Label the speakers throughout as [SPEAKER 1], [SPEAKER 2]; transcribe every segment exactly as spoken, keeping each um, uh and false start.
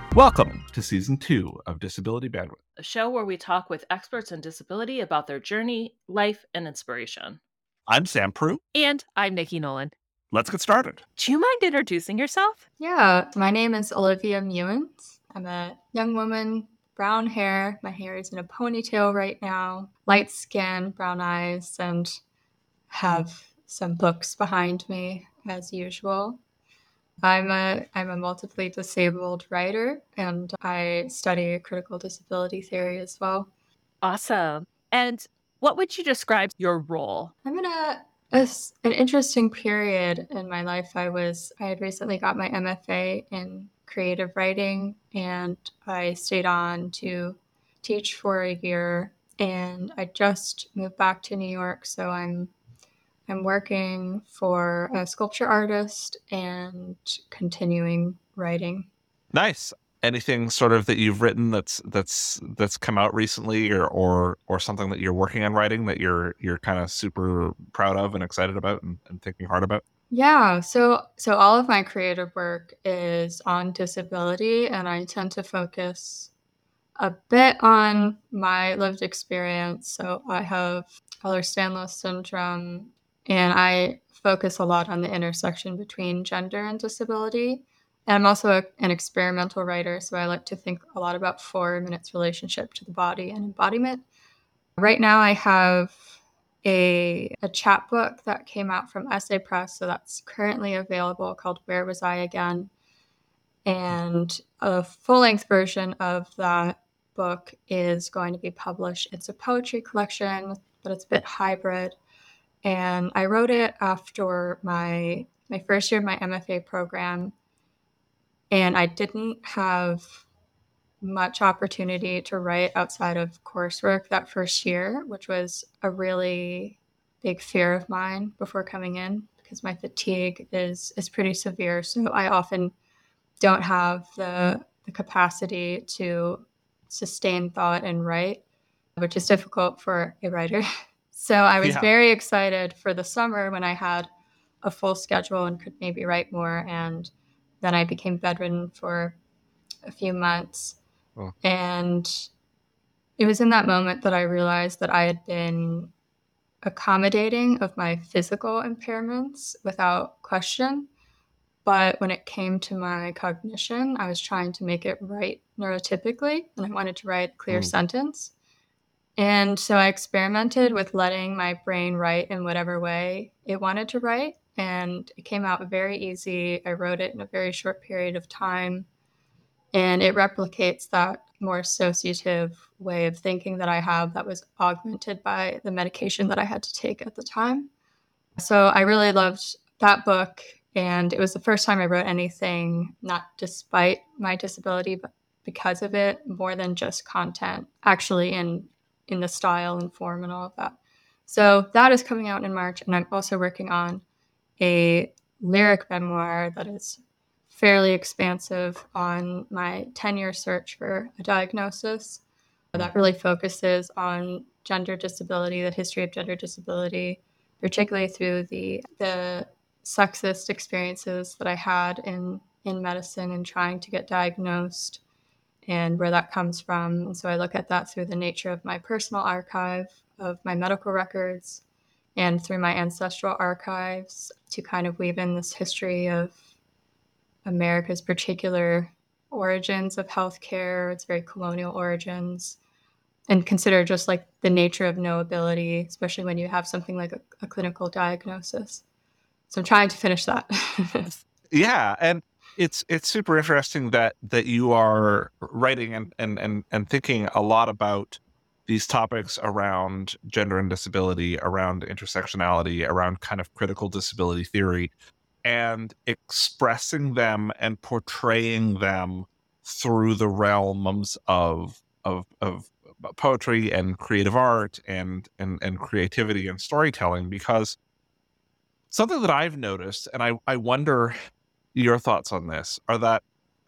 [SPEAKER 1] Welcome to Season two of Disability Bandwidth,
[SPEAKER 2] a show where we talk with experts in disability about their journey, life, and inspiration.
[SPEAKER 1] I'm Sam Prue.
[SPEAKER 3] And I'm Nikki Nolan.
[SPEAKER 1] Let's get started.
[SPEAKER 3] Do you mind introducing yourself?
[SPEAKER 4] Yeah, my name is Olivia Mewins. I'm a young woman, brown hair. My hair is in a ponytail right now, light skin, brown eyes, and have some books behind me as usual. I'm a I'm a multiply disabled writer, and I study critical disability theory as well.
[SPEAKER 3] Awesome. And what would you describe your role?
[SPEAKER 4] I'm in a, a an interesting period in my life. I was I had recently got my M F A in creative writing, and I stayed on to teach for a year. And I just moved back to New York, so I'm I'm working for a sculpture artist and continuing writing.
[SPEAKER 1] Nice. Anything sort of that you've written that's that's that's come out recently, or or or something that you're working on writing that you're you're kind of super proud of and excited about and, and thinking hard about?
[SPEAKER 4] Yeah, so so all of my creative work is on disability, and I tend to focus a bit on my lived experience. So I have Ehlers-Danlos syndrome, and I focus a lot on the intersection between gender and disability. And I'm also a, an experimental writer, so I like to think a lot about form and its relationship to the body and embodiment. Right now I have a, a chapbook that came out from Essay Press, so that's currently available, called Where Was I Again? And a full-length version of that book is going to be published. It's a poetry collection, but it's a bit hybrid. And I wrote it after my my first year of my M F A program, and I didn't have much opportunity to write outside of coursework that first year, which was a really big fear of mine before coming in, because my fatigue is is pretty severe. So I often don't have the, the capacity to sustain thought and write, which is difficult for a writer. So I was
[SPEAKER 1] Yeah.
[SPEAKER 4] very excited for the summer when I had a full schedule and could maybe write more. And then I became bedridden for a few months.
[SPEAKER 1] Oh.
[SPEAKER 4] And it was in that moment that I realized that I had been accommodating of my physical impairments without question. But when it came to my cognition, I was trying to make it right neurotypically, and I wanted to write a clear
[SPEAKER 1] Mm.
[SPEAKER 4] sentence. And so I experimented with letting my brain write in whatever way it wanted to write, and it came out very easy. I wrote it in a very short period of time, and it replicates that more associative way of thinking that I have that was augmented by the medication that I had to take at the time. So I really loved that book. And it was the first time I wrote anything, not despite my disability, but because of it, more than just content, actually in in the style and form and all of that. So that is coming out in March. And I'm also working on a lyric memoir that is fairly expansive on my ten-year search for a diagnosis that really focuses on gender disability, the history of gender disability, particularly through the the sexist experiences that I had in, in medicine and trying to get diagnosed, and where that comes from. And so I look at that through the nature of my personal archive of my medical records and through my ancestral archives to kind of weave in this history of America's particular origins of healthcare, its very colonial origins, and consider just like the nature of no ability, especially when you have something like a, a clinical diagnosis. So I'm trying to finish that.
[SPEAKER 1] Yeah, and it's it's super interesting that that you are writing and, and, and, and thinking a lot about these topics around gender and disability, around intersectionality, around kind of critical disability theory, and expressing them and portraying them through the realms of of of poetry and creative art and and, and creativity and storytelling, because something that I've noticed, and I, I wonder your thoughts on this, are that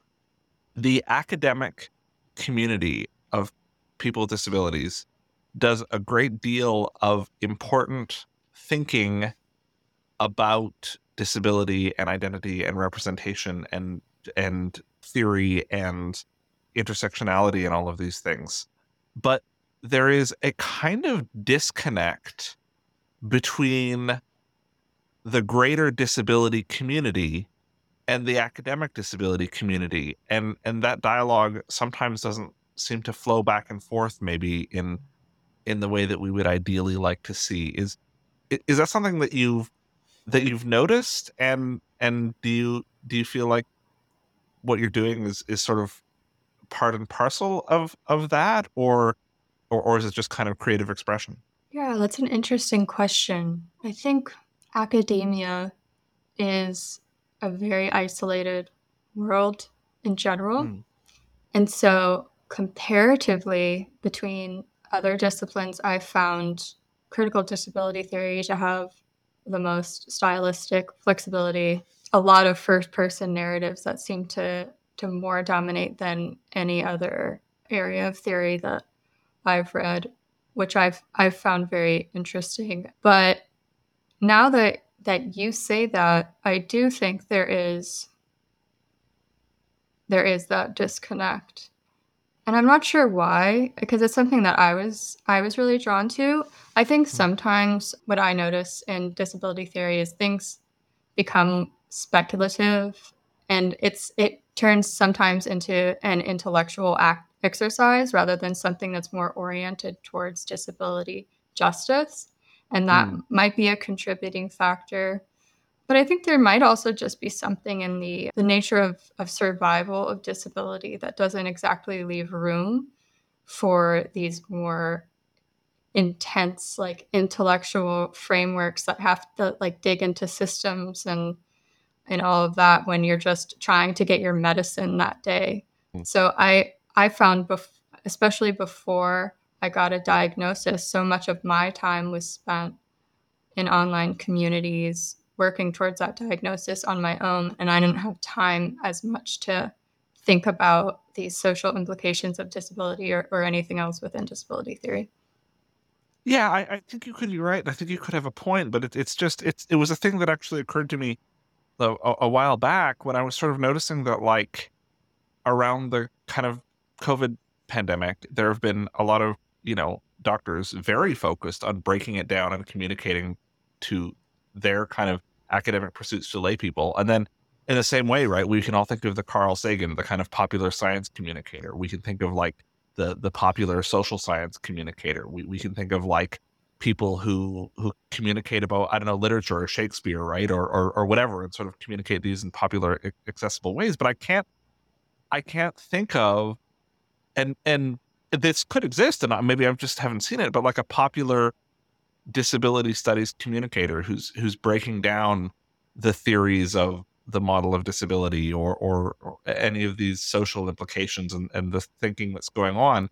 [SPEAKER 1] the academic community of people with disabilities does a great deal of important thinking about disability and identity and representation and and theory and intersectionality and all of these things. But there is a kind of disconnect between the greater disability community and the academic disability community. And, and that dialogue sometimes doesn't seem to flow back and forth maybe in in the way that we would ideally like to see. Is is that something that you've that you've noticed? And and do you do you feel like what you're doing is, is sort of part and parcel of, of that, or, or or is it just kind of creative expression?
[SPEAKER 4] Yeah, that's an interesting question. I think academia is a very isolated world in general.
[SPEAKER 1] Mm.
[SPEAKER 4] And so comparatively between other disciplines, I've found critical disability theory to have the most stylistic flexibility, a lot of first-person narratives that seem to, to more dominate than any other area of theory that I've read, which I've I've found very interesting. But now that, that you say that, I do think there is there is that disconnect. And I'm not sure why, because it's something that I was I was really drawn to. I think sometimes what I notice in disability theory is things become speculative, and it's it turns sometimes into an intellectual act exercise rather than something that's more oriented towards disability justice. And that
[SPEAKER 1] Mm.
[SPEAKER 4] might be a contributing factor. But I think there might also just be something in the, the nature of, of survival of disability that doesn't exactly leave room for these more intense, like intellectual frameworks that have to like dig into systems and and all of that when you're just trying to get your medicine that day.
[SPEAKER 1] Mm.
[SPEAKER 4] So I I found, bef- especially before I got a diagnosis, so much of my time was spent in online communities working towards that diagnosis on my own, and I didn't have time as much to think about these social implications of disability or, or anything else within disability theory.
[SPEAKER 1] Yeah, I, I think you could be right. I think you could have a point, but it, it's just it's it was a thing that actually occurred to me a, a while back when I was sort of noticing that, like, around the kind of COVID pandemic, there have been a lot of, you know, doctors very focused on breaking it down and communicating to their kind of academic pursuits to lay people. And then in the same way, right, we can all think of the Carl Sagan, the kind of popular science communicator. We can think of like the the popular social science communicator. We we can think of like people who who communicate about, I don't know, literature or Shakespeare, right, or or, or whatever, and sort of communicate these in popular, accessible ways. But I can't I can't think of, and and this could exist, and maybe I just haven't seen it, but like a popular disability studies communicator who's who's breaking down the theories of the model of disability or or, or any of these social implications and, and the thinking that's going on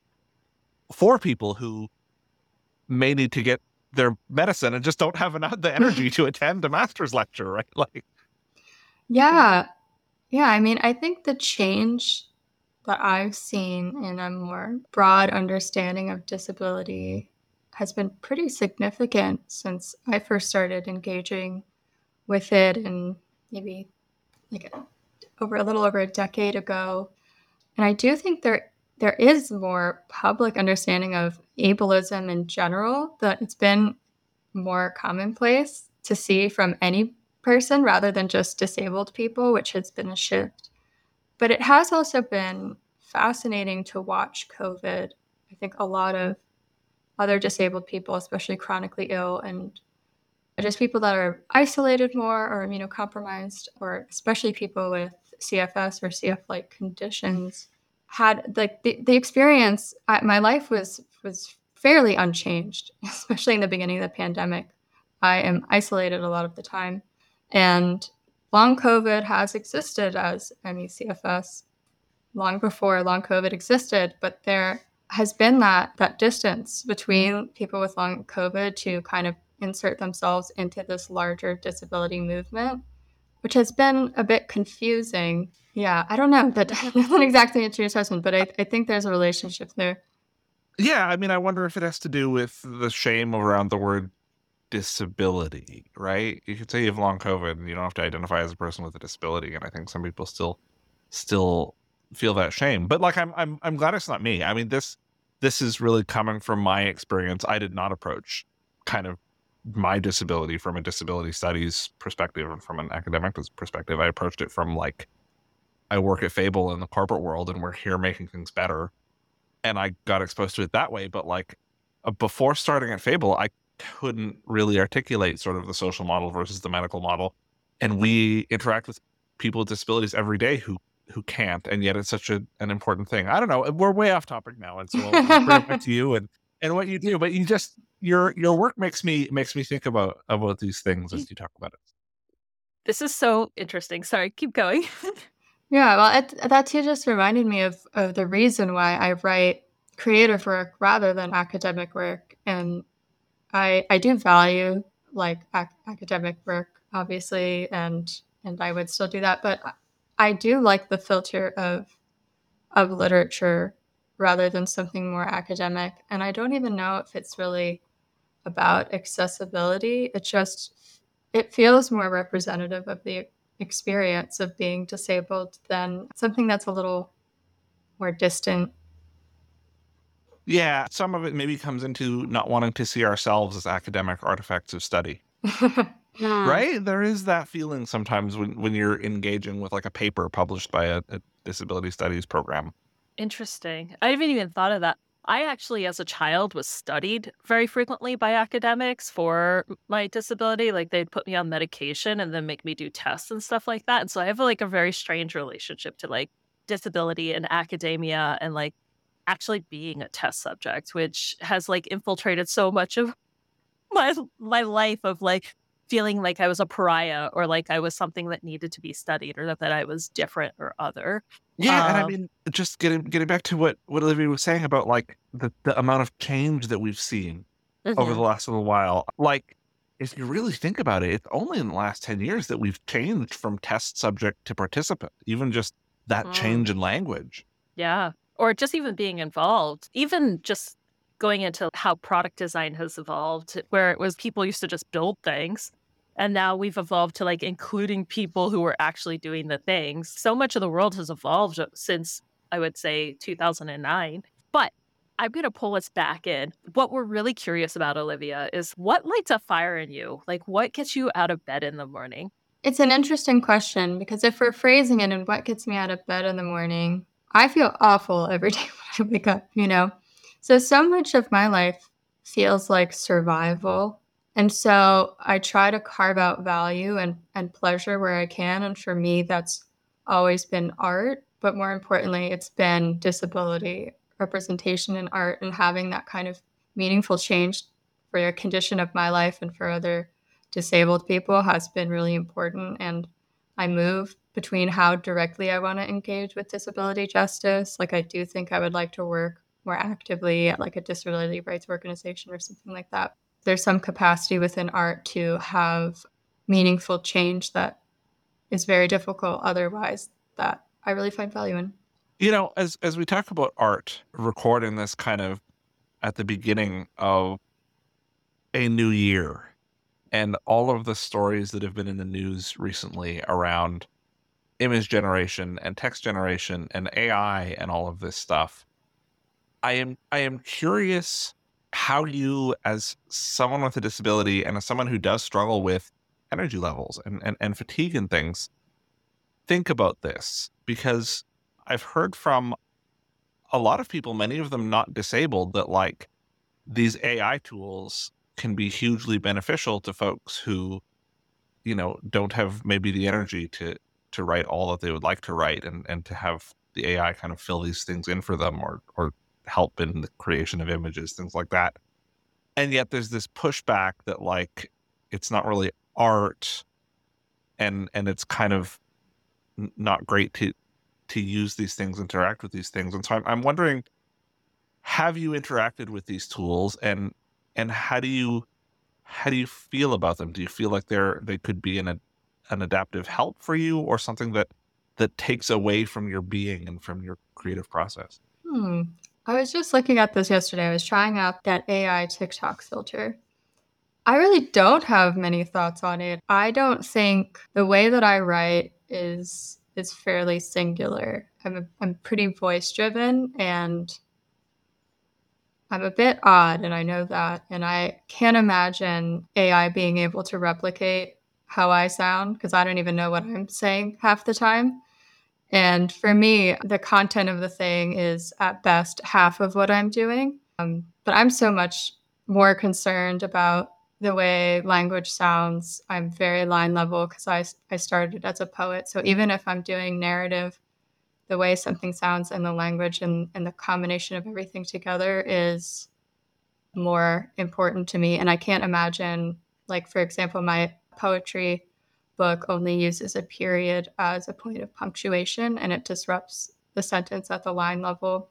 [SPEAKER 1] for people who may need to get their medicine and just don't have enough the energy to attend a master's lecture, right? Like,
[SPEAKER 4] Yeah. Yeah. I mean, I think the change that I've seen in a more broad understanding of disability has been pretty significant since I first started engaging with it, and maybe like over a little over a decade ago. And I do think there there is more public understanding of ableism in general, that it's been more commonplace to see from any person rather than just disabled people, which has been a shift. But it has also been fascinating to watch COVID. I think a lot of other disabled people, especially chronically ill and just people that are isolated more or immunocompromised, or especially people with C F S or C F-like conditions, had like the, the experience. I, my life was was fairly unchanged, especially in the beginning of the pandemic. I am isolated a lot of the time, and long COVID has existed as M E C F S long before long COVID existed, but there has been that that distance between people with long COVID to kind of insert themselves into this larger disability movement, which has been a bit confusing. Yeah, I don't know. That doesn't exactly answer your assessment, but I, I think there's a relationship there.
[SPEAKER 1] yeah, I mean, I wonder if it has to do with the shame around the word disability, right? You could say you have long COVID and you don't have to identify as a person with a disability. And I think some people still still feel that shame. But like, I'm I'm I'm glad it's not me. I mean, this this is really coming from my experience. I did not approach kind of my disability from a disability studies perspective and from an academic perspective. I approached it from like, I work at Fable in the corporate world and we're here making things better. And I got exposed to it that way. But like uh, before starting at Fable, I couldn't really articulate sort of the social model versus the medical model. And we interact with people with disabilities every day who who can't, and yet it's such a, an important thing. I don't know. We're way off topic now, and so I'll, I'll bring it back to you and and what you do. But you just your your work makes me makes me think about about these things as you talk about it.
[SPEAKER 3] This is so interesting. Sorry, keep going.
[SPEAKER 4] Yeah, well, it, that too just reminded me of, of the reason why I write creative work rather than academic work. And I I do value like ac- academic work, obviously, and and I would still do that. But I do like the filter of of literature rather than something more academic. And I don't even know if it's really about accessibility. It just it feels more representative of the experience of being disabled than something that's a little more distant.
[SPEAKER 1] Yeah, some of it maybe comes into not wanting to see ourselves as academic artifacts of study.
[SPEAKER 3] Hmm.
[SPEAKER 1] Right? There is that feeling sometimes when, when you're engaging with like a paper published by a, a disability studies program.
[SPEAKER 3] Interesting. I haven't even thought of that. I actually, as a child, was studied very frequently by academics for my disability. Like they'd put me on medication and then make me do tests and stuff like that. And so I have like a very strange relationship to like disability and academia and like actually being a test subject, which has like infiltrated so much of my my life of like feeling like I was a pariah or like I was something that needed to be studied or that, that I was different or other.
[SPEAKER 1] Yeah, and I
[SPEAKER 3] Um,
[SPEAKER 1] mean, just getting getting back to what what Olivia was saying about like the the amount of change that we've seen over the
[SPEAKER 3] mhm.
[SPEAKER 1] last little while. Like, if you really think about it, it's only in the last ten years that we've changed from test subject to participant. Even just that
[SPEAKER 3] Mm.
[SPEAKER 1] change in language.
[SPEAKER 3] Yeah. Or just even being involved, even just going into how product design has evolved, where it was people used to just build things. And now we've evolved to like including people who are actually doing the things. So much of the world has evolved since, I would say, two thousand nine. But I'm going to pull us back in. What we're really curious about, Olivia, is what lights a fire in you? Like, what gets you out of bed in the morning?
[SPEAKER 4] It's an interesting question because if we're phrasing it in what gets me out of bed in the morning, I feel awful every day when I wake up, you know? So, so much of my life feels like survival. And so I try to carve out value and, and pleasure where I can. And for me, that's always been art. But more importantly, it's been disability representation in art and having that kind of meaningful change for a condition of my life and for other disabled people has been really important. And I move between how directly I want to engage with disability justice. Like, I do think I would like to work more actively at like a disability rights organization or something like that. There's some capacity within art to have meaningful change that is very difficult otherwise that I really find value in.
[SPEAKER 1] You know, as as we talk about art, recording this kind of at the beginning of a new year, and all of the stories that have been in the news recently around image generation and text generation and A I and all of this stuff, I am I am curious how you, as someone with a disability and as someone who does struggle with energy levels and, and, and fatigue and things, think about this. Because I've heard from a lot of people, many of them not disabled, that like these A I tools can be hugely beneficial to folks who, you know, don't have maybe the energy to to write all that they would like to write, and and to have the A I kind of fill these things in for them, or or help in the creation of images, things like that. And yet there's this pushback that like it's not really art, and and it's kind of n- not great to to use these things, interact with these things. And so I'm, I'm wondering, have you interacted with these tools, and and how do you how do you feel about them? Do you feel like they're they could be an ad- an adaptive help for you, or something that that takes away from your being and from your creative process?
[SPEAKER 4] Hmm. I was just looking at this yesterday. I was trying out that A I TikTok filter. I really don't have many thoughts on it. I don't think the way that I write is is fairly singular. I'm a, I'm pretty voice driven, and I'm a bit odd, and I know that. And I can't imagine A I being able to replicate how I sound, because I don't even know what I'm saying half the time. And for me, the content of the thing is at best half of what I'm doing. Um, but I'm so much more concerned about the way language sounds. I'm very line level because I, I started as a poet. So even if I'm doing narrative, the way something sounds and the language and, and the combination of everything together is more important to me. And I can't imagine, like, for example, my poetry book only uses a period as a point of punctuation, and it disrupts the sentence at the line level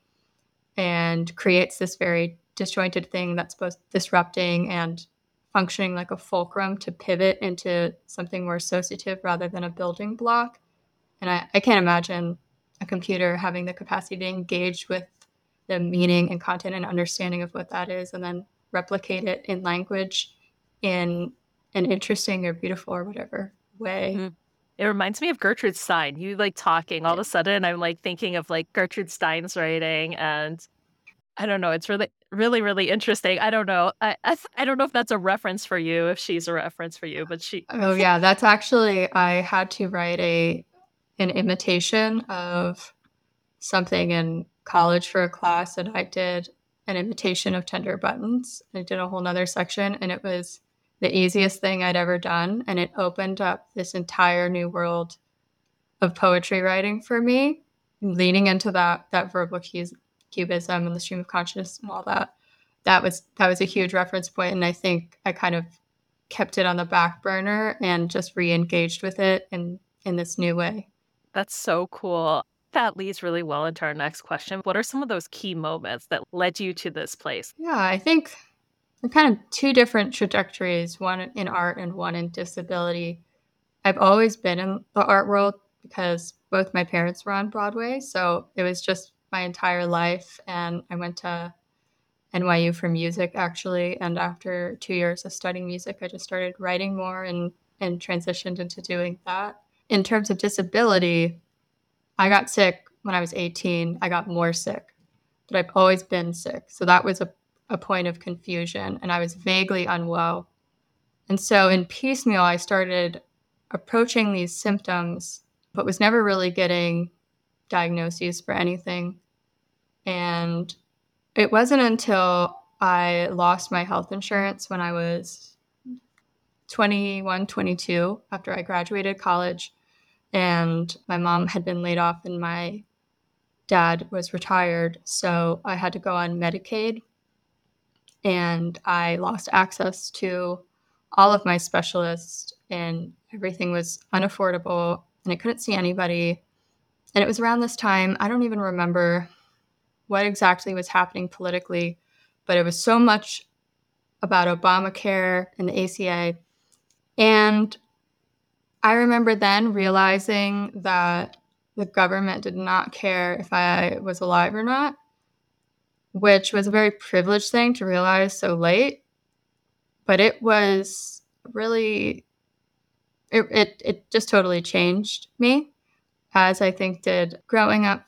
[SPEAKER 4] and creates this very disjointed thing that's both disrupting and functioning like a fulcrum to pivot into something more associative rather than a building block. And I, I can't imagine a computer having the capacity to engage with the meaning and content and understanding of what that is and then replicate it in language in an interesting or beautiful or whatever way.
[SPEAKER 3] Mm. It reminds me of Gertrude Stein. You like talking, all of a sudden I'm like thinking of like Gertrude Stein's writing, and I don't know, it's really, really, really interesting. I don't know. I I, I don't know if that's a reference for you, if she's a reference for you, but she
[SPEAKER 4] Oh yeah, that's actually, I had to write a an imitation of something in college for a class, and I did an imitation of Tender Buttons. I did a whole nother section, and it was the easiest thing I'd ever done, and it opened up this entire new world of poetry writing for me, leaning into that that verbal cubism and the stream of consciousness and all that. That was that was a huge reference point, and I think I kind of kept it on the back burner and just re-engaged with it in in this new way.
[SPEAKER 3] That's so cool. That leads really well into our next question. What are some of those key moments that led you to this place?
[SPEAKER 4] Yeah, I think they're kind of two different trajectories, one in art and one in disability. I've always been in the art world because both my parents were on Broadway, so it was just my entire life. And I went to N Y U for music, actually, and after two years of studying music, I just started writing more and, and transitioned into doing that. In terms of disability, I got sick when I was eighteen. I got more sick, but I've always been sick. So that was a, a point of confusion, and I was vaguely unwell. And so in piecemeal, I started approaching these symptoms, but was never really getting diagnoses for anything. And it wasn't until I lost my health insurance when I was twenty-one, twenty-two, after I graduated college, and my mom had been laid off and my dad was retired. So I had to go on Medicaid, and I lost access to all of my specialists, and everything was unaffordable, and I couldn't see anybody. And it was around this time, I don't even remember what exactly was happening politically, but it was so much about Obamacare and the A C A. And I remember then realizing that the government did not care if I was alive or not, which was a very privileged thing to realize so late. But it was really, it, it, it just totally changed me, as I think did growing up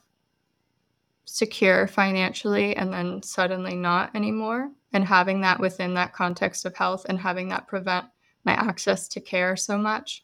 [SPEAKER 4] secure financially and then suddenly not anymore, and having that within that context of health and having that prevent my access to care so much.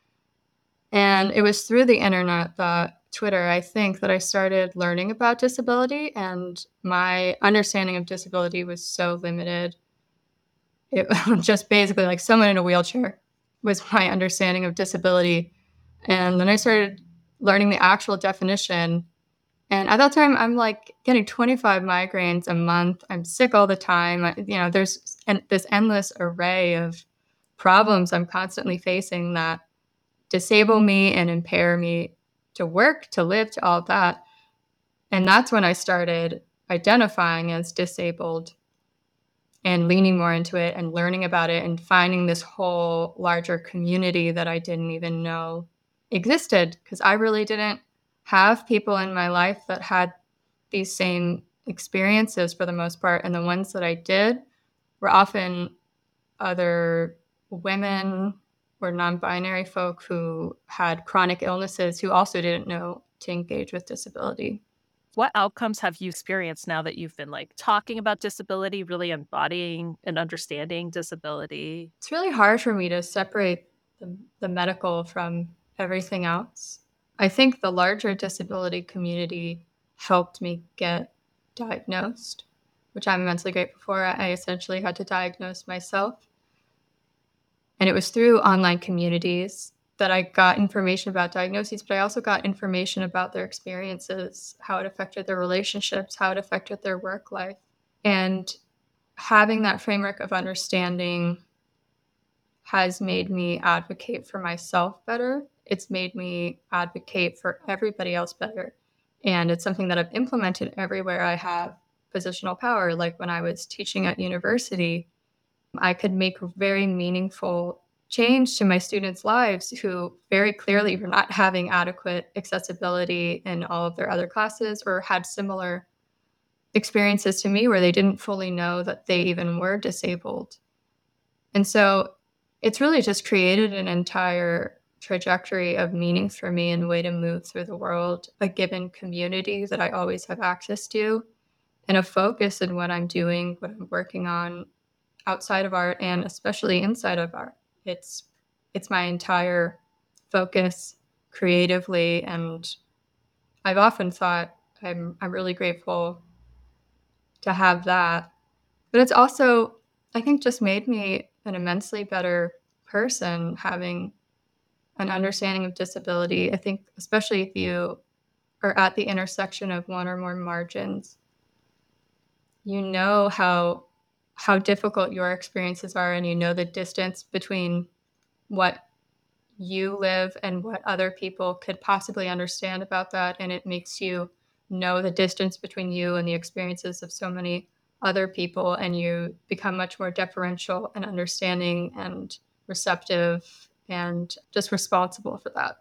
[SPEAKER 4] And it was through the internet, that Twitter, I think, that I started learning about disability, and my understanding of disability was so limited. It was just basically like someone in a wheelchair was my understanding of disability. And then I started learning the actual definition. And at that time, I'm like getting twenty-five migraines a month. I'm sick all the time. I, you know, there's an, this endless array of problems I'm constantly facing that disable me and impair me to work, to live, to all of that. And that's when I started identifying as disabled and leaning more into it and learning about it and finding this whole larger community that I didn't even know existed, because I really didn't have people in my life that had these same experiences for the most part. And the ones that I did were often other women or non-binary folk who had chronic illnesses who also didn't know to engage with disability.
[SPEAKER 3] What outcomes have you experienced now that you've been like talking about disability, really embodying and understanding disability?
[SPEAKER 4] It's really hard for me to separate the, the medical from everything else. I think the larger disability community helped me get diagnosed, which I'm immensely grateful for. I essentially had to diagnose myself. And it was through online communities that I got information about diagnoses, but I also got information about their experiences, how it affected their relationships, how it affected their work life. And having that framework of understanding has made me advocate for myself better. It's made me advocate for everybody else better. And it's something that I've implemented everywhere I have positional power. Like when I was teaching at university, I could make very meaningful change to my students' lives who very clearly were not having adequate accessibility in all of their other classes or had similar experiences to me where they didn't fully know that they even were disabled. And so it's really just created an entire trajectory of meaning for me and way to move through the world, a given community that I always have access to, and a focus in what I'm doing, what I'm working on outside of art and especially inside of art. It's it's my entire focus creatively, and I've often thought I'm I'm really grateful to have that. But it's also, I think, just made me an immensely better person having an understanding of disability. I think especially if you are at the intersection of one or more margins, you know how how difficult your experiences are, and you know the distance between what you live and what other people could possibly understand about that. And it makes you know the distance between you and the experiences of so many other people, and you become much more deferential and understanding and receptive and just responsible for that.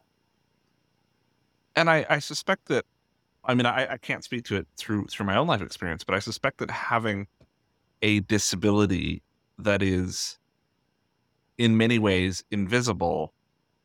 [SPEAKER 1] And I, I suspect that, I mean, I, I can't speak to it through through my own life experience, but I suspect that having a disability that is in many ways invisible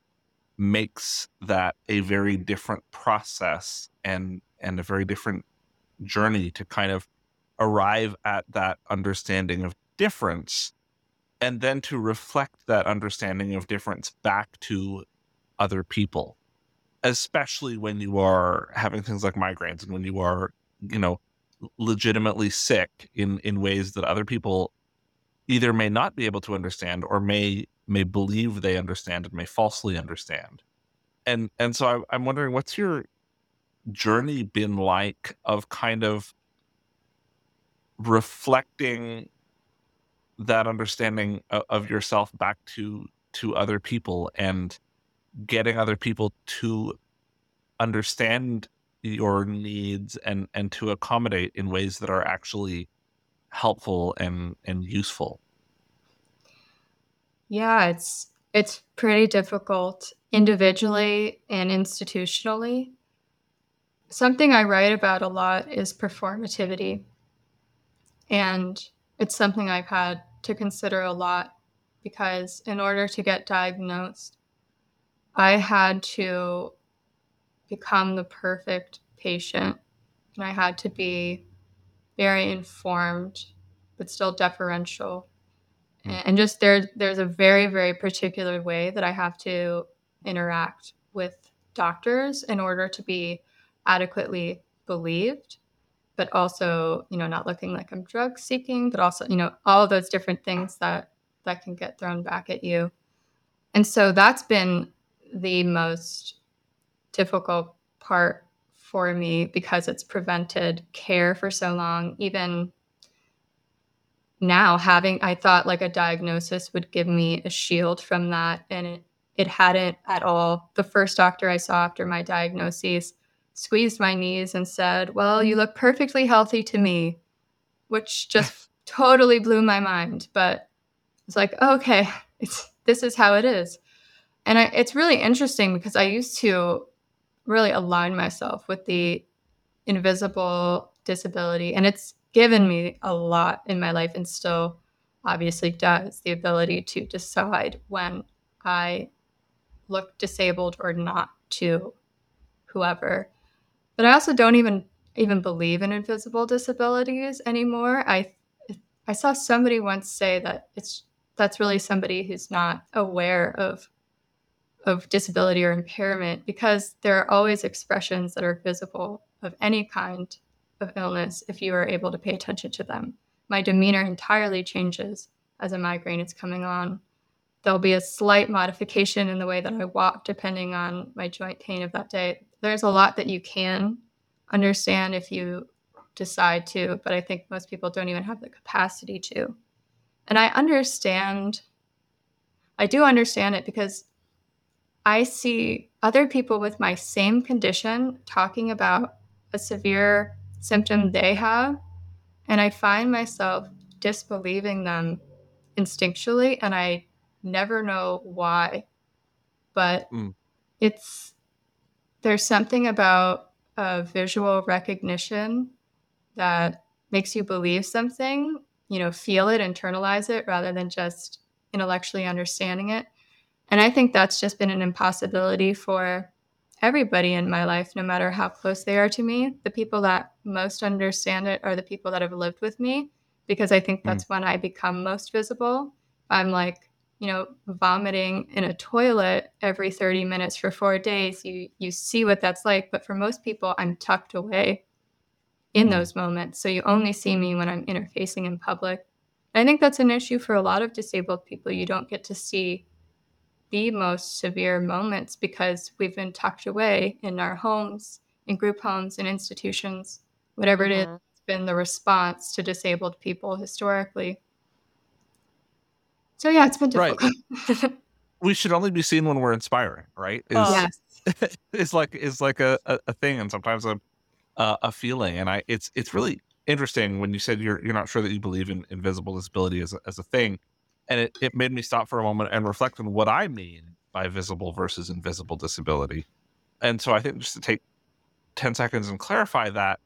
[SPEAKER 1] makes that a very different process and and a very different journey to kind of arrive at that understanding of difference, and then to reflect that understanding of difference back to other people, especially when you are having things like migraines and when you are, you know, legitimately sick in in ways that other people either may not be able to understand or may may believe they understand and may falsely understand. And and so I, I'm wondering, what's your journey been like of kind of reflecting that understanding of, of yourself back to to other people and getting other people to understand your needs and and to accommodate in ways that are actually helpful and and useful?
[SPEAKER 4] Yeah, it's it's pretty difficult individually and institutionally. Something I write about a lot is performativity. And it's something I've had to consider a lot because in order to get diagnosed, I had to become the perfect patient, and I had to be very informed, but still deferential.
[SPEAKER 1] Mm.
[SPEAKER 4] And just there, there's a very, very particular way that I have to interact with doctors in order to be adequately believed, but also, you know, not looking like I'm drug seeking, but also, you know, all of those different things that that can get thrown back at you. And so that's been the most difficult part for me because it's prevented care for so long. Even now, having, I thought like a diagnosis would give me a shield from that, and it, it hadn't at all. The first doctor I saw after my diagnosis squeezed my knees and said, "Well, you look perfectly healthy to me," which just totally blew my mind. But it's like, oh, okay, it's this is how it is. And I, it's really interesting because I used to really align myself with the invisible disability, and it's given me a lot in my life and still obviously does, the ability to decide when I look disabled or not to whoever. But I also don't even even believe in invisible disabilities anymore. I I saw somebody once say that it's that's really somebody who's not aware of of disability or impairment, because there are always expressions that are visible of any kind of illness if you are able to pay attention to them. My demeanor entirely changes as a migraine is coming on. There'll be a slight modification in the way that I walk depending on my joint pain of that day. There's a lot that you can understand if you decide to, but I think most people don't even have the capacity to. And I understand, I do understand it, because I see other people with my same condition talking about a severe symptom they have, and I find myself disbelieving them instinctually, and I never know why. But
[SPEAKER 1] Mm.
[SPEAKER 4] it's there's something about uh, visual recognition that makes you believe something, you know, feel it, internalize it, rather than just intellectually understanding it. And I think that's just been an impossibility for everybody in my life, no matter how close they are to me. The people that most understand it are the people that have lived with me, because I think that's mm. when I become most visible. I'm like, you know, vomiting in a toilet every thirty minutes for four days. You you see what that's like. But for most people, I'm tucked away in mm. those moments. So you only see me when I'm interfacing in public. And I think that's an issue for a lot of disabled people. You don't get to see the most severe moments because we've been tucked away in our homes, in group homes, in institutions, whatever mm-hmm. it is, it's been the response to disabled people historically. So yeah, it's been difficult.
[SPEAKER 1] Right. We should only be seen when we're inspiring, right? Is,
[SPEAKER 4] oh. Yes.
[SPEAKER 1] It's like it's like a, a, a thing, and sometimes a uh, a feeling. And I it's it's really interesting when you said you're you're not sure that you believe in invisible disability as a, as a thing. And it, it made me stop for a moment and reflect on what I mean by visible versus invisible disability. And so I think just to take ten seconds and clarify that,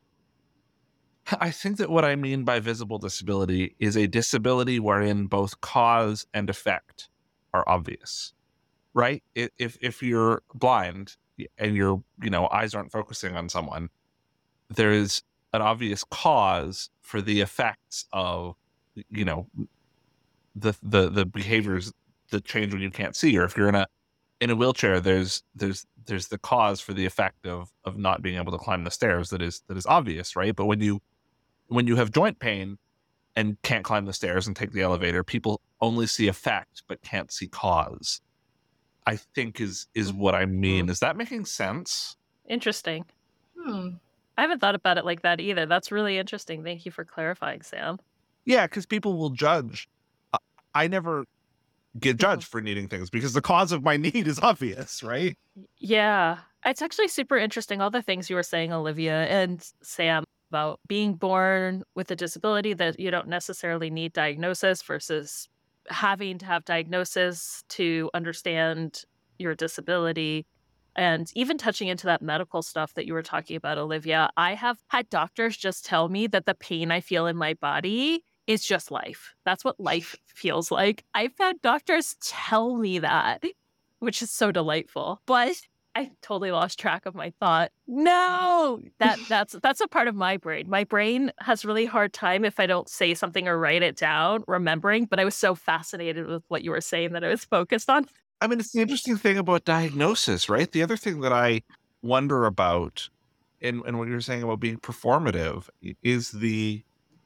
[SPEAKER 1] I think that what I mean by visible disability is a disability wherein both cause and effect are obvious, right? If if you're blind and your you know eyes aren't focusing on someone, there is an obvious cause for the effects of, you know, the the the behaviors that change when you can't see. Or if you're in a in a wheelchair, there's there's there's the cause for the effect of of not being able to climb the stairs that is that is obvious, right? But when you when you have joint pain and can't climb the stairs and take the elevator, people only see effect but can't see cause, I think is is what I mean. Is that making sense?
[SPEAKER 3] Interesting.
[SPEAKER 4] Hmm.
[SPEAKER 3] I haven't thought about it like that either. That's really interesting. Thank you for clarifying, Sam.
[SPEAKER 1] Yeah, because people will judge. I never get judged for needing things because the cause of my need is obvious, right?
[SPEAKER 3] Yeah. It's actually super interesting, all the things you were saying, Olivia and Sam, about being born with a disability that you don't necessarily need diagnosis versus having to have diagnosis to understand your disability. And even touching into that medical stuff that you were talking about, Olivia, I have had doctors just tell me that the pain I feel in my body is just life. That's what life feels like. I've had doctors tell me that, which is so delightful. But I totally lost track of my thought. No, that that's that's a part of my brain. My brain has really hard time if I don't say something or write it down, remembering. But I was so fascinated with what you were saying that I was focused on.
[SPEAKER 1] I mean, it's the interesting thing about diagnosis, right? The other thing that I wonder about, and, and what you were saying about being performative, is the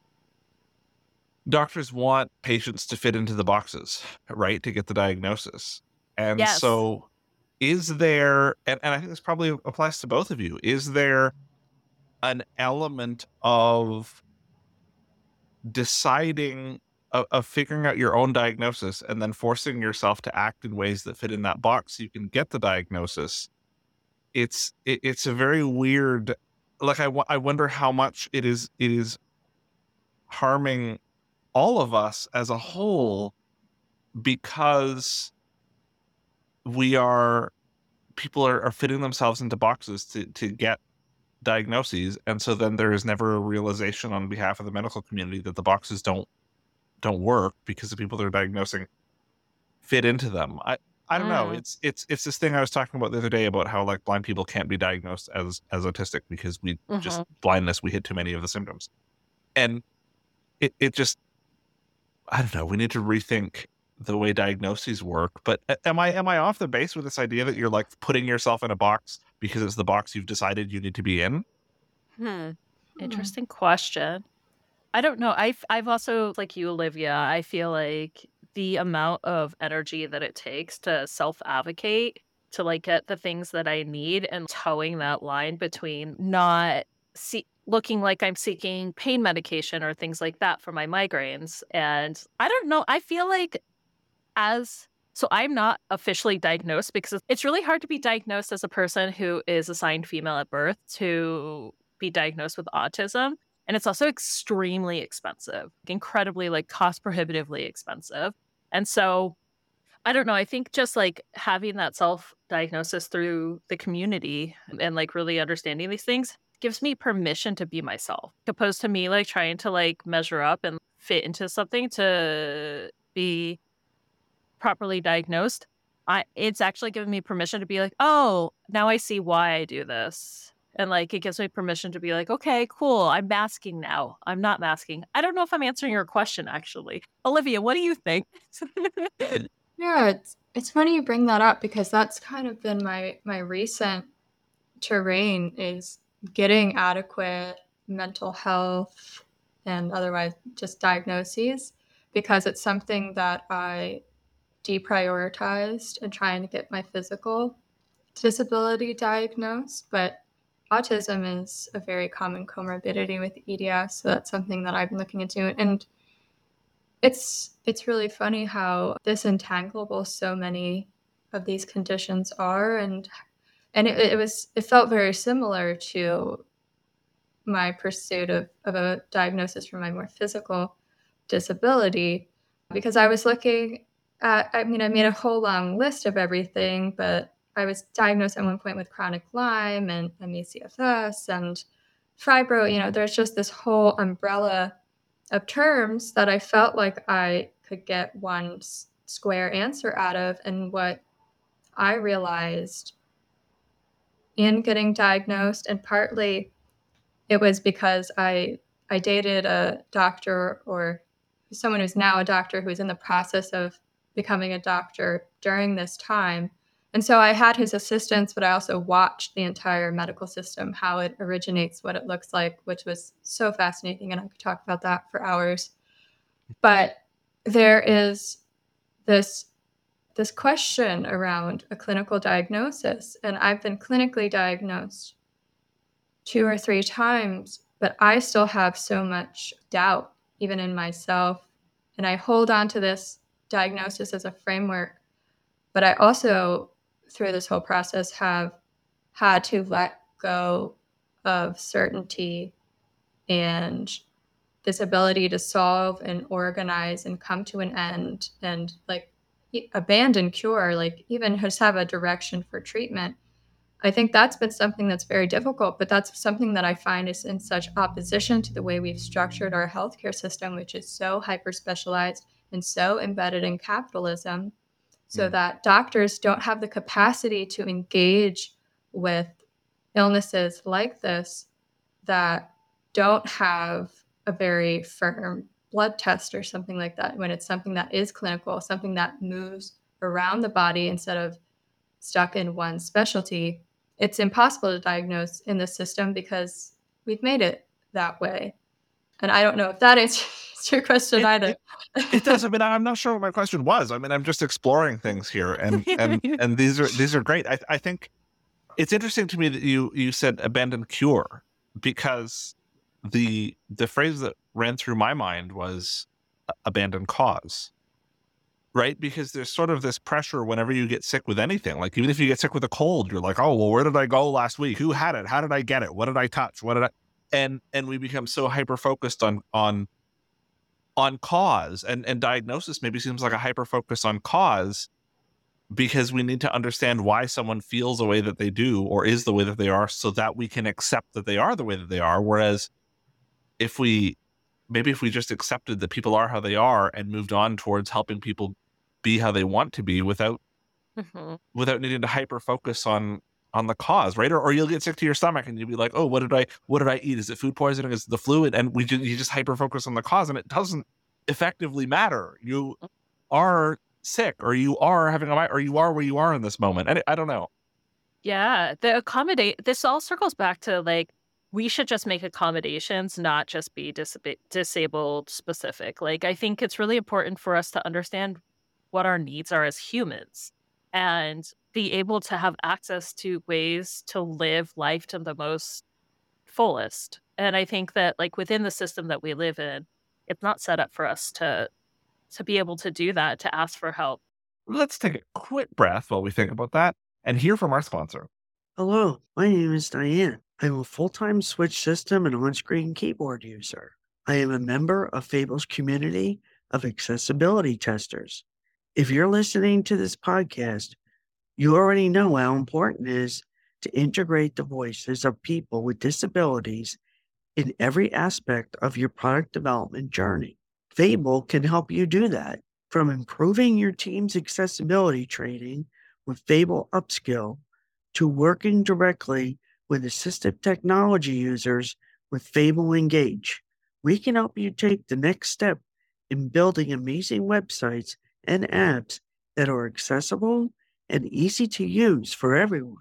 [SPEAKER 1] doctors want patients to fit into the boxes, right, to get the diagnosis. And
[SPEAKER 3] yes.
[SPEAKER 1] so is there, and, and I think this probably applies to both of you, is there an element of deciding, of, of figuring out your own diagnosis and then forcing yourself to act in ways that fit in that box so you can get the diagnosis? It's it, it's a very weird, like I, w- I wonder how much it is it is harming all of us as a whole, because we are people are, are fitting themselves into boxes to to get diagnoses, and so then there is never a realization on behalf of the medical community that the boxes don't don't work because the people they're diagnosing fit into them. I I don't know.
[SPEAKER 3] Mm.
[SPEAKER 1] It's it's it's this thing I was talking about the other day about how like blind people can't be diagnosed as as autistic because we just
[SPEAKER 3] Mhm.
[SPEAKER 1] blindness we hit too many of the symptoms, and it it just I don't know. We need to rethink the way diagnoses work. But a- am I am I off the base with this idea that you're like putting yourself in a box because it's the box you've decided you need to be in?
[SPEAKER 3] Hmm.
[SPEAKER 4] Hmm.
[SPEAKER 3] Interesting question. I don't know. I've I've also, like you, Olivia, I feel like the amount of energy that it takes to self-advocate to like get the things that I need and towing that line between not see looking like I'm seeking pain medication or things like that for my migraines. And I don't know. I feel like as so I'm not officially diagnosed because it's it's really hard to be diagnosed as a person who is assigned female at birth to be diagnosed with autism. And it's also extremely expensive, incredibly like cost prohibitively expensive. And so I don't know. I think just like having that self diagnosis through the community and like really understanding these things gives me permission to be myself, opposed to me like trying to like measure up and fit into something to be properly diagnosed. I it's actually given me permission to be like, oh, now I see why I do this. And like it gives me permission to be like, okay, cool. I'm masking now. I'm not masking. I don't know if I'm answering your question actually. Olivia, what do you think?
[SPEAKER 4] Yeah, it's it's funny you bring that up because that's kind of been my my recent terrain is getting adequate mental health and otherwise just diagnoses because it's something that I deprioritized and trying to get my physical disability diagnosed. But autism is a very common comorbidity with E D S, so that's something that I've been looking into. And it's it's really funny how disentangleable so many of these conditions are, and and it, it was it felt very similar to my pursuit of, of a diagnosis for my more physical disability because I was looking at, I mean, I made a whole long list of everything, but I was diagnosed at one point with chronic Lyme and M E C F S and fibro. You know, there's just this whole umbrella of terms that I felt like I could get one s- square answer out of. And what I realized in getting diagnosed, and partly it was because I I dated a doctor or someone who's now a doctor who was in the process of becoming a doctor during this time. And so I had his assistance, but I also watched the entire medical system, how it originates, what it looks like, which was so fascinating. And I could talk about that for hours. But there is this this question around a clinical diagnosis. And I've been clinically diagnosed two or three times, but I still have so much doubt, even in myself. And I hold on to this diagnosis as a framework. But I also, through this whole process, have had to let go of certainty and this ability to solve and organize and come to an end and like abandon cure, like even just have a direction for treatment. I think that's been something that's very difficult, but that's something that I find is in such opposition to the way we've structured our healthcare system, which is so hyper specialized and so embedded in capitalism, so
[SPEAKER 1] Mm.
[SPEAKER 4] that doctors don't have the capacity to engage with illnesses like this that don't have a very firm blood test or something like that, when it's something that is clinical, something that moves around the body instead of stuck in one specialty. It's impossible to diagnose in this system because we've made it that way. And I don't know if that answers your question
[SPEAKER 1] It,
[SPEAKER 4] either.
[SPEAKER 1] it, it does. I mean, I'm not sure what my question was. I mean, I'm just exploring things here, and and and these are these are great. I I think it's interesting to me that you you said abandon cure because the the phrase that ran through my mind was a- abandon cause, right? Because there's sort of this pressure whenever you get sick with anything. Like even if you get sick with a cold, you're like, oh well, where did I go last week? Who had it? How did I get it? What did I touch? What did I? And and we become so hyper focused on on on cause, and and diagnosis maybe seems like a hyper focus on cause because we need to understand why someone feels the way that they do or is the way that they are so that we can accept that they are the way that they are. Whereas if we maybe if we just accepted that people are how they are and moved on towards helping people be how they want to be without
[SPEAKER 3] Mm-hmm.
[SPEAKER 1] without needing to hyper focus on on the cause, right? Or, or you'll get sick to your stomach and you'll be like, oh, what did I what did I eat? Is it food poisoning? Is it the fluid? And we just, you just hyper focus on the cause, and it doesn't effectively matter. You are sick, or you are having a or you are where you are in this moment. And I don't know.
[SPEAKER 3] Yeah, the accommodate this all circles back to like we should just make accommodations, not just be disab- disabled specific. Like I think it's really important for us to understand what our needs are as humans and be able to have access to ways to live life to the most fullest. And I think that like within the system that we live in, it's not set up for us to to be able to do that, to ask for help.
[SPEAKER 1] Let's take a quick breath while we think about that and hear from our sponsor.
[SPEAKER 5] Hello, my name is Diane. I'm a full-time Switch system and on-screen keyboard user. I am a member of Fable's community of accessibility testers. If you're listening to this podcast, you already know how important it is to integrate the voices of people with disabilities in every aspect of your product development journey. Fable can help you do that, from improving your team's accessibility training with Fable Upskill to working directly with assistive technology users with Fable Engage. We can help you take the next step in building amazing websites and apps that are accessible and easy to use for everyone.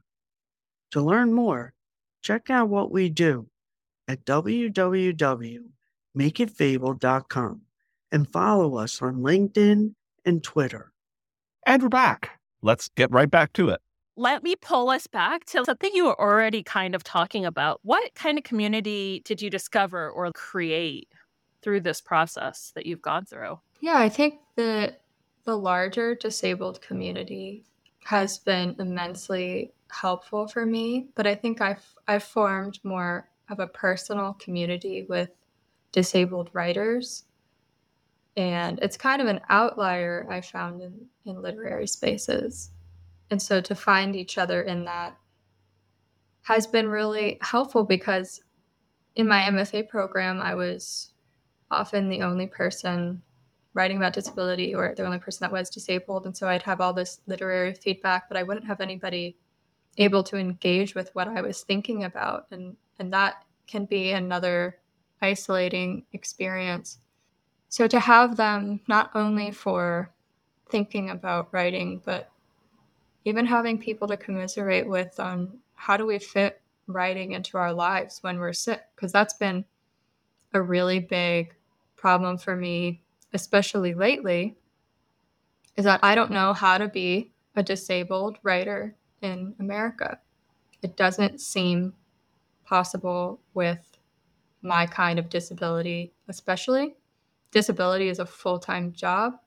[SPEAKER 5] To learn more, check out what we do at w w w dot make it fable dot com and follow us on LinkedIn and Twitter.
[SPEAKER 1] And we're back. Let's get right back to it.
[SPEAKER 3] Let me pull us back to something you were already kind of talking about. What kind of community did you discover or create through this process that you've gone through?
[SPEAKER 4] Yeah, I think the the larger disabled community has been immensely helpful for me, but I think I've I've formed more of a personal community with disabled writers. And it's kind of an outlier I found in, in literary spaces. And so to find each other in that has been really helpful because in my M F A program, I was often the only person writing about disability or the only person that was disabled. And so I'd have all this literary feedback, but I wouldn't have anybody able to engage with what I was thinking about. And, and that can be another isolating experience. So to have them not only for thinking about writing, but even having people to commiserate with on how do we fit writing into our lives when we're sick, because that's been a really big problem for me, especially lately, is that I don't know how to be a disabled writer in America. It doesn't seem possible with my kind of disability, especially. Disability is a full-time job.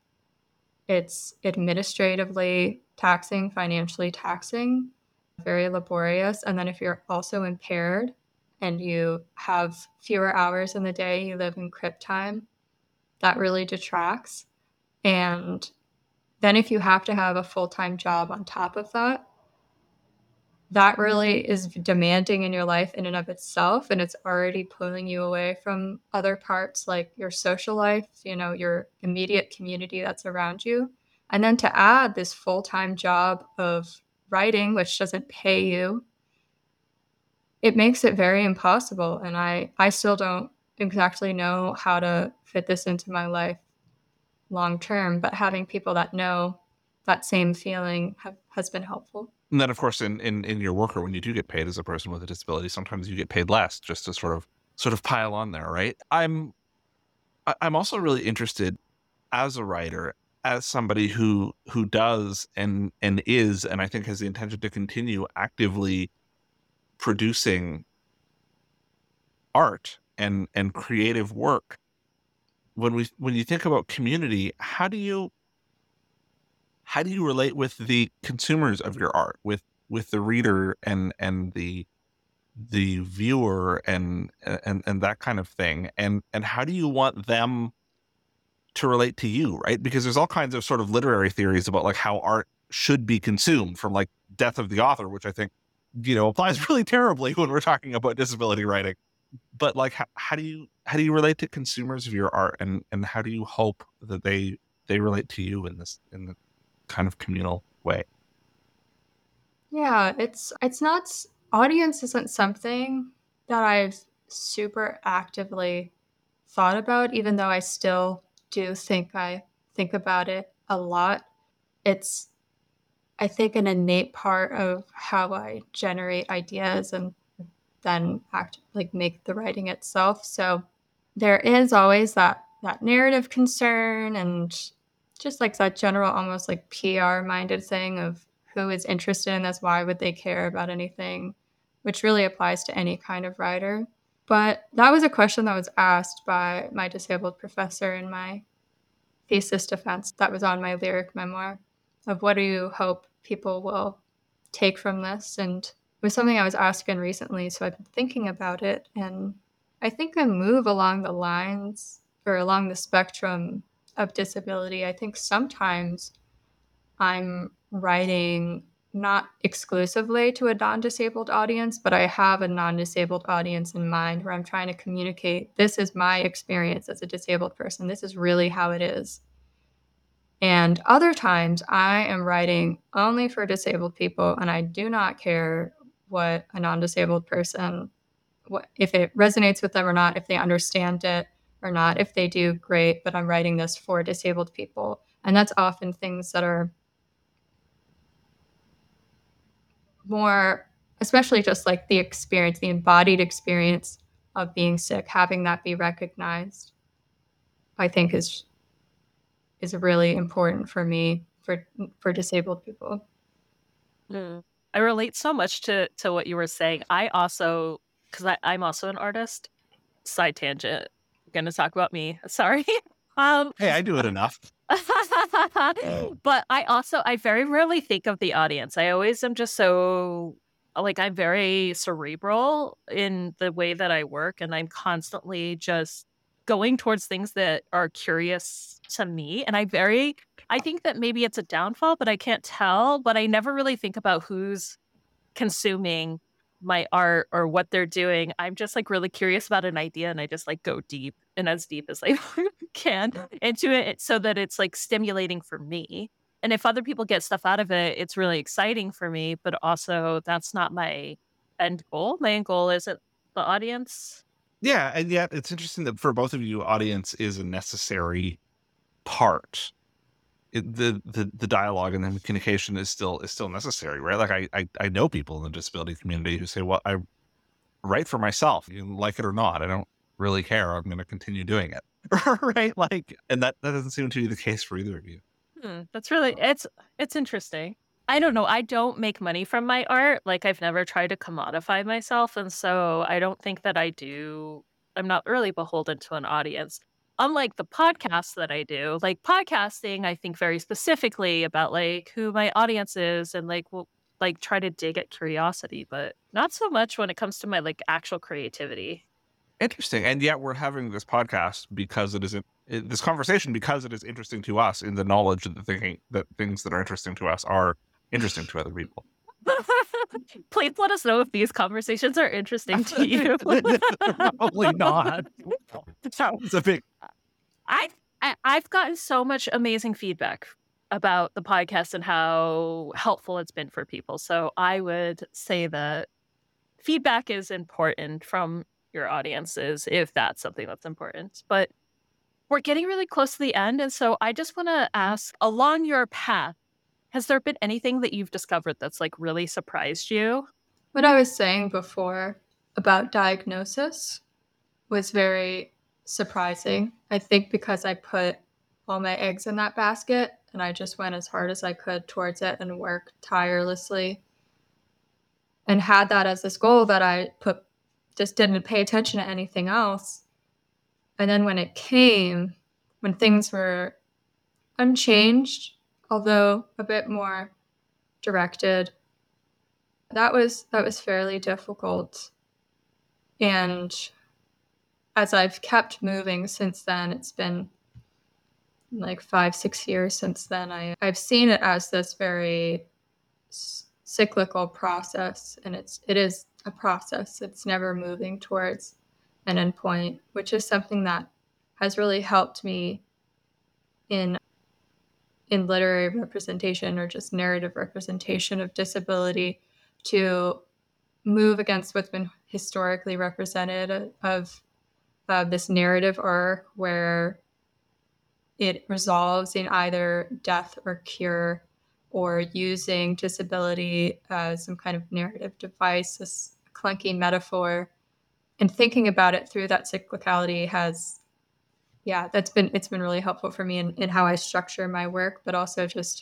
[SPEAKER 4] It's administratively taxing, financially taxing, very laborious. And then if you're also impaired and you have fewer hours in the day, you live in crib time, that really detracts. And then if you have to have a full-time job on top of that, that really is demanding in your life in and of itself. And it's already pulling you away from other parts like your social life, you know, your immediate community that's around you. And then to add this full-time job of writing, which doesn't pay you, it makes it very impossible. And I, I still don't exactly know how to fit this into my life long term, but having people that know that same feeling have, has been helpful.
[SPEAKER 1] And then, of course, in, in, in your work or when you do get paid as a person with a disability, sometimes you get paid less just to sort of sort of pile on there, right? I'm I'm also really interested as a writer, as somebody who who does and and is, and I think has the intention to continue actively producing art and and creative work. When we when you think about community, how do you how do you relate with the consumers of your art, with with the reader and and the the viewer and and and that kind of thing, and and how do you want them to relate to you, right? Because there's all kinds of sort of literary theories about like how art should be consumed, from like Death of the Author, which I think, you know, applies really terribly when we're talking about disability writing. But like how, how do you how do you relate to consumers of your art, and and how do you hope that they they relate to you in this in the kind of communal way?
[SPEAKER 4] Yeah, it's it's not s- audience isn't something that I've super actively thought about, even though I still do think I think about it a lot. It's, I think, an innate part of how I generate ideas and then act like make the writing itself. So there is always that that narrative concern and just like that general almost like P R minded thing of who is interested in this, why would they care about anything, which really applies to any kind of writer. But that was a question that was asked by my disabled professor in my thesis defense that was on my lyric memoir of what do you hope people will take from this? And it was something I was asking recently, so I've been thinking about it. And I think I move along the lines or along the spectrum of disability. I think sometimes I'm writing not exclusively to a non disabled audience, but I have a non disabled audience in mind where I'm trying to communicate this is my experience as a disabled person. This is really how it is. And other times I am writing only for disabled people and I do not care what a non-disabled person, what, if it resonates with them or not, if they understand it or not. If they do, great, but I'm writing this for disabled people. And that's often things that are more, especially just like the experience, the embodied experience of being sick, having that be recognized, I think is is really important for me for for disabled people.
[SPEAKER 3] Mm. I relate so much to to what you were saying. I also, because I'm also an artist. Side tangent. Gonna talk about me. Sorry. um,
[SPEAKER 1] Hey, I do it enough.
[SPEAKER 3] but I also I very rarely think of the audience. I always am just so like I'm very cerebral in the way that I work, and I'm constantly just going towards things that are curious to me. And I very I think that maybe it's a downfall, but I can't tell. But I never really think about who's consuming my art or what they're doing. I'm just like really curious about an idea and I just like go deep and as deep as I can into it so that it's like stimulating for me. And if other people get stuff out of it, it's really exciting for me, but also that's not my end goal. My end goal isn't the audience.
[SPEAKER 1] Yeah, and yet it's interesting that for both of you, audience is a necessary part. It, the the the dialogue and the communication is still is still necessary, right? Like I, I I know people in the disability community who say, "Well, I write for myself, you like it or not. I don't really care. I'm going to continue doing it." Right? Like, and that that doesn't seem to be the case for either of you.
[SPEAKER 3] Hmm, that's really it's it's interesting. I don't know. I don't make money from my art. Like I've never tried to commodify myself, and so I don't think that I do. I'm not really beholden to an audience. Unlike the podcasts that I do, like podcasting, I think very specifically about like who my audience is and like will like try to dig at curiosity, but not so much when it comes to my like actual creativity.
[SPEAKER 1] Interesting. And yet we're having this podcast because it isn't it, this conversation because it is interesting to us in the knowledge that the thinking that things that are interesting to us are interesting to other people.
[SPEAKER 3] Please let us know if these conversations are interesting to you.
[SPEAKER 1] Probably not. It's a big.
[SPEAKER 3] I've I- I've gotten so much amazing feedback about the podcast and how helpful it's been for people. So I would say that feedback is important from your audiences if that's something that's important. But we're getting really close to the end, and so I just want to ask, along your path, has there been anything that you've discovered that's like really surprised you?
[SPEAKER 4] What I was saying before about diagnosis was very surprising. I think because I put all my eggs in that basket and I just went as hard as I could towards it and worked tirelessly and had that as this goal that I put, just didn't pay attention to anything else. And then when it came, when things were unchanged, although a bit more directed, that was that was fairly difficult. And as I've kept moving since then, it's been like five, six years since then, I, I've seen it as this very s- cyclical process. And it's it is a process. It's never moving towards an endpoint, which is something that has really helped me in in literary representation or just narrative representation of disability to move against what's been historically represented of uh, this narrative arc where it resolves in either death or cure, or using disability as some kind of narrative device, this clunky metaphor, and thinking about it through that cyclicality has, yeah, that's been, it's been really helpful for me in, in how I structure my work, but also just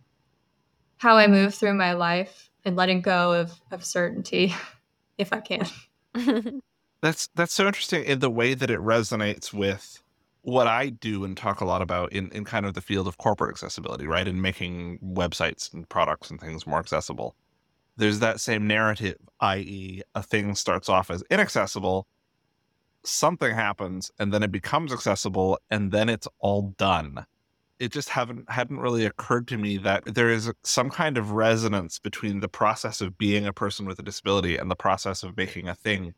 [SPEAKER 4] how I move through my life and letting go of, of certainty if I can.
[SPEAKER 1] That's that's so interesting in the way that it resonates with what I do and talk a lot about in, in kind of the field of corporate accessibility, right? In making websites and products and things more accessible. There's that same narrative, that is a thing starts off as inaccessible, something happens, and then it becomes accessible, and then it's all done. It just haven't hadn't really occurred to me that there is some kind of resonance between the process of being a person with a disability and the process of making a thing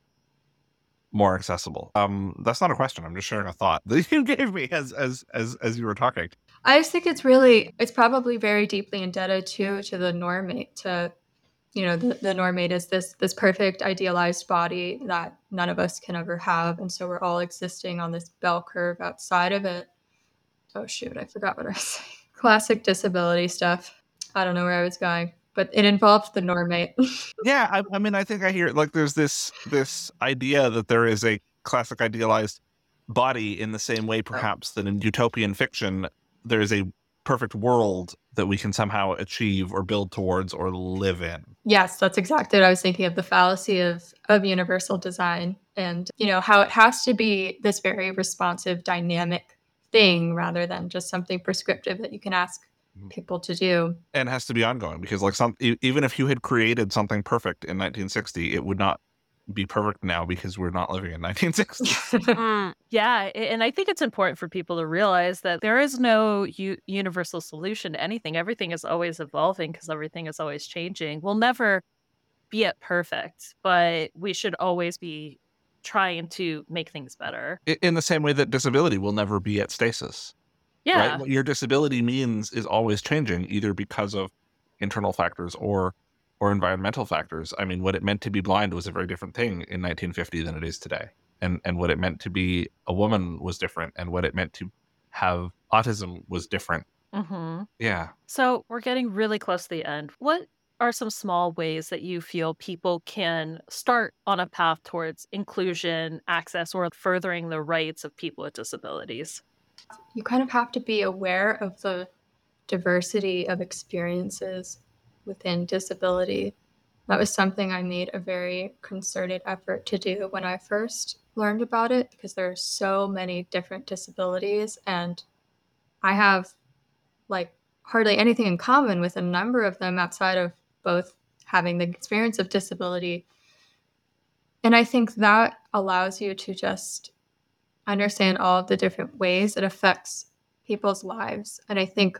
[SPEAKER 1] more accessible. Um, that's not a question. I'm just sharing a thought that you gave me as as as as you were talking.
[SPEAKER 4] I just think it's really, it's probably very deeply indebted to to the normate, to, you know, the, the normate is this this perfect idealized body that none of us can ever have, and so we're all existing on this bell curve outside of it. Oh shoot, I forgot what I was saying. Classic disability stuff. I don't know where I was going, but it involved the normate.
[SPEAKER 1] Yeah, I, I mean, I think I hear like there's this this idea that there is a classic idealized body in the same way, perhaps, that in utopian fiction there is a perfect world that we can somehow achieve or build towards or live in.
[SPEAKER 4] Yes, that's exactly what I was thinking of, the fallacy of of universal design, and you know how it has to be this very responsive, dynamic thing rather than just something prescriptive that you can ask people to do.
[SPEAKER 1] And it has to be ongoing because, like, some e- even if you had created something perfect in nineteen sixty, it would not be perfect now because we're not living in nineteen sixty.
[SPEAKER 3] Mm, yeah, a- and I think it's important for people to realize that there is no u- universal solution to anything. Everything is always evolving because everything is always changing. We'll never be at perfect, but we should always be trying to make things better.
[SPEAKER 1] I- In the same way that disability will never be at stasis.
[SPEAKER 3] Yeah.
[SPEAKER 1] Right? What your disability means is always changing, either because of internal factors or or environmental factors. I mean, what it meant to be blind was a very different thing in nineteen fifty than it is today. And and what it meant to be a woman was different, and what it meant to have autism was different.
[SPEAKER 3] hmm
[SPEAKER 1] Yeah.
[SPEAKER 3] So we're getting really close to the end. What are some small ways that you feel people can start on a path towards inclusion, access, or furthering the rights of people with disabilities?
[SPEAKER 4] You kind of have to be aware of the diversity of experiences within disability. That was something I made a very concerted effort to do when I first learned about it, because there are so many different disabilities, and I have like hardly anything in common with a number of them outside of both having the experience of disability. And I think that allows you to just understand all of the different ways it affects people's lives. And I think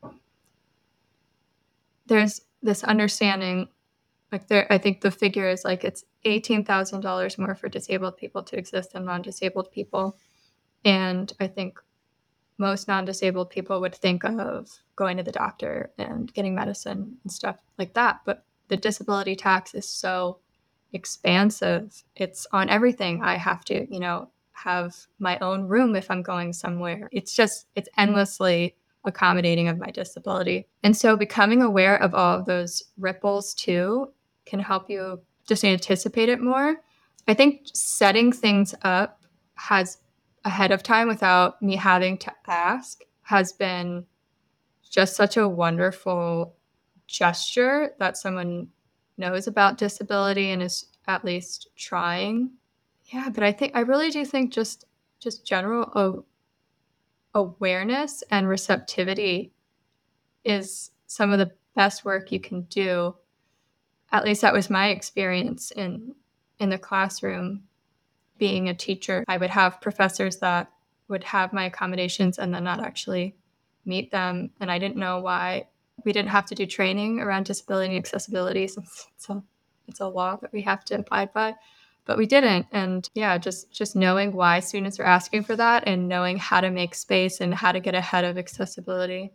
[SPEAKER 4] there's this understanding, like there, I think the figure is like it's eighteen thousand dollars more for disabled people to exist than non-disabled people. And I think most non-disabled people would think of going to the doctor and getting medicine and stuff like that. But the disability tax is so expansive. It's on everything. I have to, you know, have my own room if I'm going somewhere. It's just, it's endlessly accommodating of my disability. And so becoming aware of all of those ripples too can help you just anticipate it more. I think setting things up has ahead of time without me having to ask has been just such a wonderful gesture that someone knows about disability and is at least trying. Yeah, but I think I really do think just just general o- awareness and receptivity is some of the best work you can do. At least that was my experience in in the classroom. Being a teacher, I would have professors that would have my accommodations and then not actually meet them, and I didn't know why. We didn't have to do training around disability and accessibility since it's a, it's a law that we have to abide by, but we didn't. And yeah, just just knowing why students are asking for that and knowing how to make space and how to get ahead of accessibility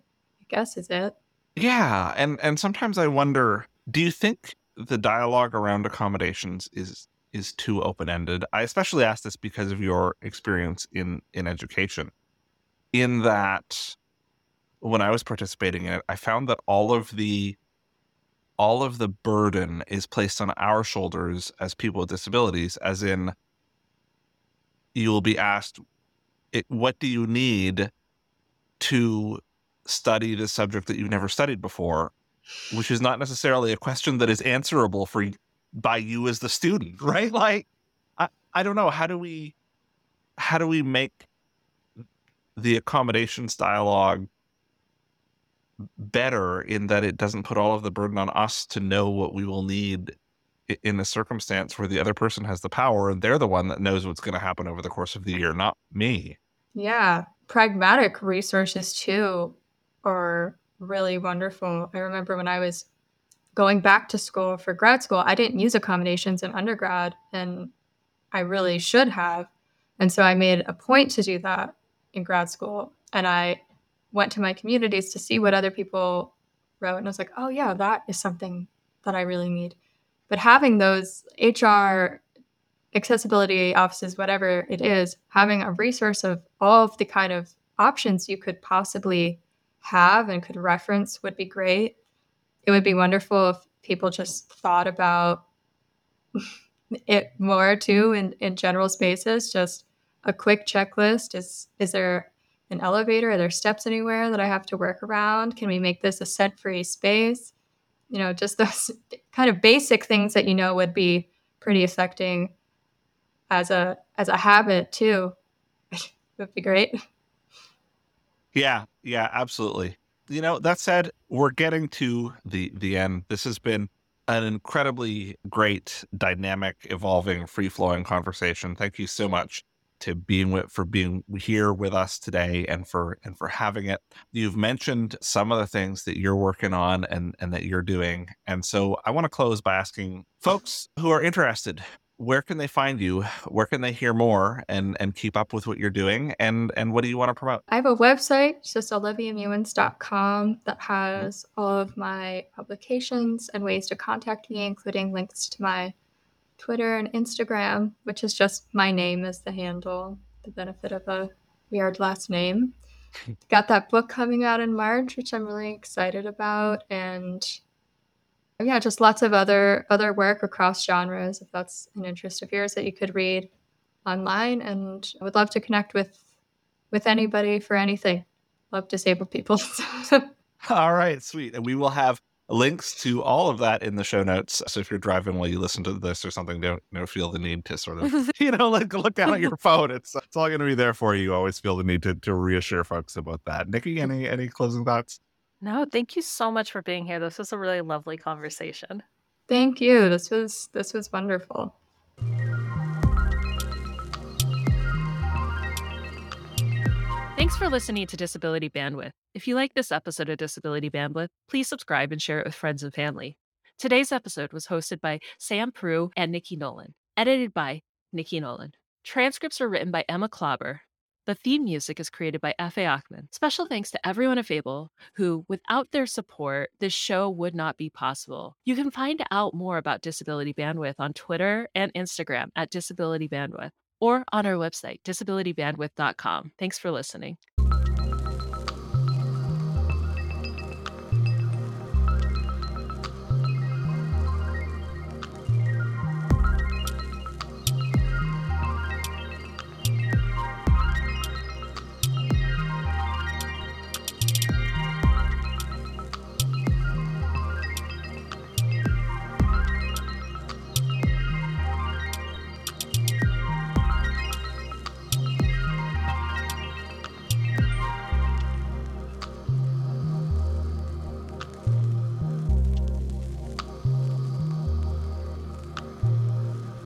[SPEAKER 4] guess is it.
[SPEAKER 1] Yeah, and and sometimes I wonder, do you think the dialogue around accommodations is is too open-ended? I especially ask this because of your experience in in education. In that when I was participating in it, I found that all of the all of the burden is placed on our shoulders as people with disabilities, as in you will be asked, it, what do you need to study this subject that you've never studied before, which is not necessarily a question that is answerable for by you as the student, right? Like, I, I don't know. How do we, how do we make the accommodations dialogue better in that it doesn't put all of the burden on us to know what we will need in a circumstance where the other person has the power and they're the one that knows what's going to happen over the course of the year, not me.
[SPEAKER 4] Yeah. Pragmatic resources too are really wonderful. I remember when I was going back to school for grad school, I didn't use accommodations in undergrad, and I really should have. And so I made a point to do that in grad school. And I went to my communities to see what other people wrote. And I was like, oh, yeah, that is something that I really need. But having those H R, accessibility offices, whatever it is, having a resource of all of the kind of options you could possibly have and could reference would be great. It would be wonderful if people just thought about it more too in, in general spaces. Just a quick checklist. Is is there an elevator? Are there steps anywhere that I have to work around? Can we make this a scent-free space? You know, just those kind of basic things that you know would be pretty affecting as a as a habit too. Would be great.
[SPEAKER 1] Yeah, yeah, absolutely. You know, that said, we're getting to the the end. This has been an incredibly great, dynamic, evolving, free-flowing conversation. Thank you so much to being with for being here with us today and for and for having it. You've mentioned some of the things that you're working on and and that you're doing. And so I want to close by asking folks who are interested, where can they find you? Where can they hear more and and keep up with what you're doing? And and what do you want to promote?
[SPEAKER 4] I have a website, it's just olivia mewins dot com, that has all of my publications and ways to contact me, including links to my Twitter and Instagram, which is just my name as the handle, the benefit of a weird last name. Got that book coming out in March, which I'm really excited about. And yeah, just lots of other other work across genres, if that's an interest of yours, that you could read online. And I would love to connect with with anybody for anything. Love disabled people.
[SPEAKER 1] All right, sweet. And we will have links to all of that in the show notes. So if you're driving while you listen to this or something, don't, don't feel the need to sort of, you know, like look down at your phone. It's it's all going to be there for you. You always feel the need to to reassure folks about that. Nikki, any any closing thoughts?
[SPEAKER 3] No, thank you so much for being here. This was a really lovely conversation.
[SPEAKER 4] Thank you. This was this was wonderful.
[SPEAKER 3] Thanks for listening to Disability Bandwidth. If you like this episode of Disability Bandwidth, please subscribe and share it with friends and family. Today's episode was hosted by Sam Prue and Nikki Nolan, edited by Nikki Nolan. Transcripts are written by Emma Klauber. The theme music is created by F A Achman. Special thanks to everyone at Fable who, without their support, this show would not be possible. You can find out more about Disability Bandwidth on Twitter and Instagram at Disability Bandwidth, or on our website, disability bandwidth dot com. Thanks for listening.